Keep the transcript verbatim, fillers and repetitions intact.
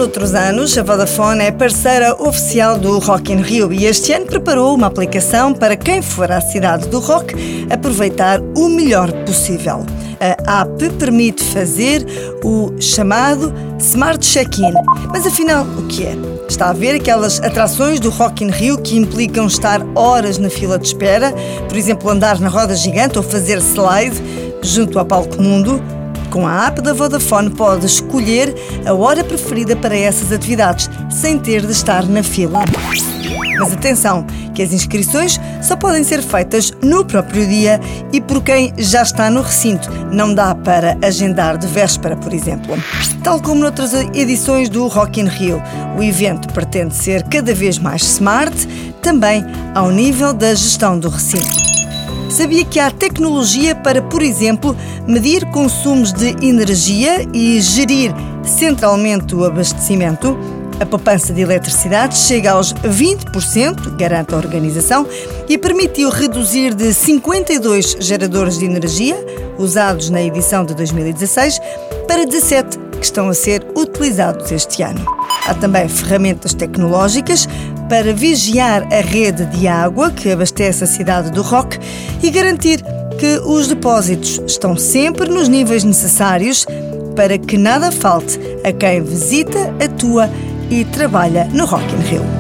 outros anos, a Vodafone é parceira oficial do Rock in Rio e este ano preparou uma aplicação para quem for à cidade do rock aproveitar o melhor possível. A app permite fazer o chamado Smart Check-in. Mas afinal, o que é? Está a ver aquelas atrações do Rock in Rio que implicam estar horas na fila de espera, por exemplo, andar na roda gigante ou fazer slide junto ao palco mundo? Com a app da Vodafone pode escolher a hora preferida para essas atividades, sem ter de estar na fila. Mas atenção, que as inscrições só podem ser feitas no próprio dia e por quem já está no recinto. Não dá para agendar de véspera, por exemplo. Tal como noutras edições do Rock in Rio, o evento pretende ser cada vez mais smart, também ao nível da gestão do recinto. Sabia que há tecnologia para, por exemplo, medir consumos de energia e gerir centralmente o abastecimento? A poupança de eletricidade chega aos vinte por cento, garante a organização, e permitiu reduzir de cinquenta e dois geradores de energia, usados na edição de dois mil e dezasseis, para dezassete que estão a ser utilizados este ano. Há também ferramentas tecnológicas para vigiar a rede de água que abastece a cidade do Rock e garantir que os depósitos estão sempre nos níveis necessários para que nada falte a quem visita, atua e trabalha no Rock in Rio.